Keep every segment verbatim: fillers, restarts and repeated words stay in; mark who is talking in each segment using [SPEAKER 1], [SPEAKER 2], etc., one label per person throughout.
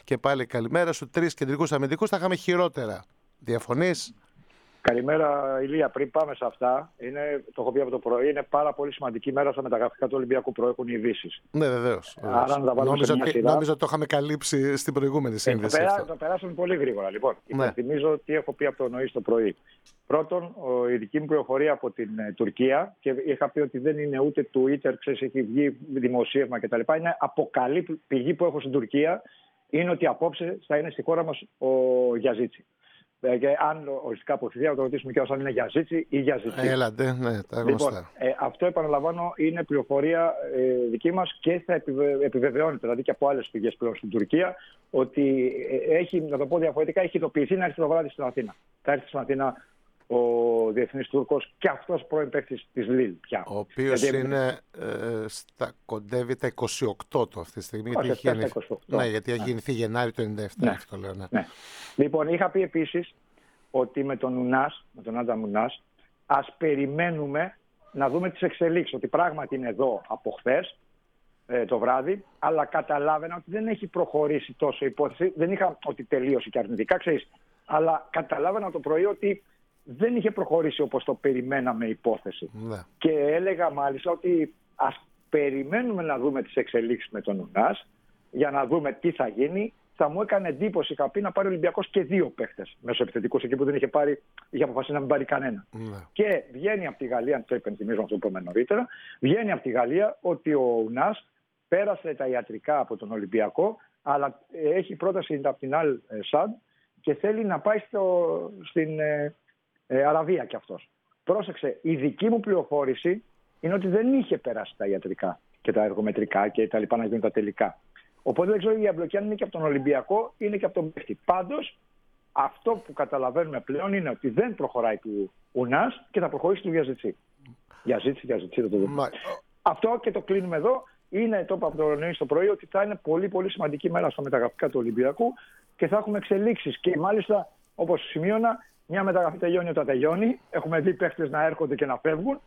[SPEAKER 1] Και πάλι καλημέρα σου. Τρεις κεντρικούς αμυντικούς θα είχαμε χειρότερα. Διαφωνείς?
[SPEAKER 2] Καλημέρα, Ηλία. Πριν πάμε σε αυτά, είναι, το έχω πει από το πρωί, είναι πάρα πολύ σημαντική μέρα στα μεταγραφικά του Ολυμπιακού. Προέχουν οι ειδήσεις.
[SPEAKER 1] Ναι, βεβαίως.
[SPEAKER 2] Άρα να τα βάλουμε σε μια σειρά.
[SPEAKER 1] Νόμιζα ότι το είχαμε καλύψει στην προηγούμενη σύνδεση.
[SPEAKER 2] Ε, το, το περάσαμε πολύ γρήγορα. Λοιπόν, ναι. Υπενθυμίζω τι έχω πει από το νωρίς το πρωί. Πρώτον, ο, η δική μου πληροφορία από την ε, Τουρκία, και είχα πει ότι δεν είναι ούτε Twitter, ξέρεις, έχει βγει δημοσίευμα κτλ. Είναι αποκαλύπτει, πηγή που έχω στην Τουρκία, είναι ότι απόψε θα είναι στη χώρα μας ο Γιαζίτσι. Και αν οριστικά αποθυθεί, θα το ρωτήσουμε και αν είναι Γιαζίτσι ή Γιαζίτσι.
[SPEAKER 1] Έλατε, ναι, τα γνωστά.
[SPEAKER 2] Λοιπόν, ε, αυτό επαναλαμβάνω είναι πληροφορία ε, δική μας και θα επιβε, επιβεβαιώνεται δηλαδή και από άλλες πηγές πλέον στην Τουρκία ότι ε, έχει, να το πω διαφορετικά, έχει ειδοποιηθεί να έρθει το βράδυ στην Αθήνα. Θα έρθει στην Αθήνα ο διεθνής Τούρκος και αυτός πρώην παίκτης της Λίλ πια.
[SPEAKER 1] Ο οποίος γιατί... είναι ε, στα κοντεύει τα είκοσι οκτώ του αυτή τη στιγμή.
[SPEAKER 2] Όχι,
[SPEAKER 1] γιατί έχει γεννηθεί... Ναι, γιατί έχει γεννηθεί ναι. Γενάρη του ενενήντα επτά.
[SPEAKER 2] Ναι.
[SPEAKER 1] Αυτό λέω, ναι.
[SPEAKER 2] Ναι. Λοιπόν, είχα πει επίσης ότι με τον Ουνάς, με τον Άντα Μουνάς, ας περιμένουμε να δούμε τις εξελίξεις. Ότι πράγματι είναι εδώ από χθες ε, το βράδυ, αλλά καταλάβαινα ότι δεν έχει προχωρήσει τόσο η υπόθεση. Δεν είχα ότι τελείωσε και αρνητικά, ξέρεις, αλλά καταλάβαινα το πρωί ότι δεν είχε προχωρήσει όπως το περιμέναμε η υπόθεση.
[SPEAKER 1] Ναι.
[SPEAKER 2] Και έλεγα μάλιστα ότι ας περιμένουμε να δούμε τις εξελίξεις με τον Ουνάς για να δούμε τι θα γίνει. Θα μου έκανε εντύπωση, είχα πει, να πάρει ο Ολυμπιακός και δύο παίχτες μεσοεπιθετικούς εκεί που δεν είχε πάρει, είχε αποφασίσει να μην πάρει κανένα.
[SPEAKER 1] Ναι.
[SPEAKER 2] Και βγαίνει από τη Γαλλία, αν το υπενθυμίζω αυτό που είπαμε νωρίτερα, βγαίνει από τη Γαλλία ότι ο Ουνάς πέρασε τα ιατρικά από τον Ολυμπιακό, αλλά έχει πρόταση από την Αλ Σαντ και θέλει να πάει στο, στην ε, ε, Αραβία κι αυτός. Πρόσεξε, η δική μου πληροφόρηση είναι ότι δεν είχε περάσει τα ιατρικά και τα εργομετρικά και τα λοιπά να γίνουν τα τελικά. Οπότε δεν ξέρω η εμπλοκή αν είναι και από τον Ολυμπιακό είναι και από τον παίχτη. Πάντως, αυτό που καταλαβαίνουμε πλέον είναι ότι δεν προχωράει του Ουνάς και θα προχωρήσει του Γιαζίτσι. Γιαζίτσι, Γιαζίτσι, θα το δούμε. Μα... Αυτό και το κλείνουμε εδώ. Είναι, το είπα από το νωρίς το πρωί, ότι θα είναι πολύ πολύ σημαντική μέρα στα μεταγραφικά του Ολυμπιακού και θα έχουμε εξελίξεις. Και μάλιστα, όπως σημείωνα, μια μεταγραφή τελειώνει όταν τελειώνει. Έχουμε δει παίχτες να έρχονται και να φεύγουν.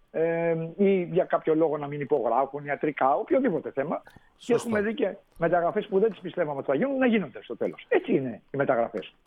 [SPEAKER 2] Ε, ή για κάποιο λόγο να μην υπογράφουν, ιατρικά, οποιοδήποτε θέμα. Σωστό. Και έχουμε δει και μεταγραφές που δεν τις πιστεύαμε ότι θα γίνουν να γίνονται στο τέλος. Έτσι είναι οι μεταγραφές.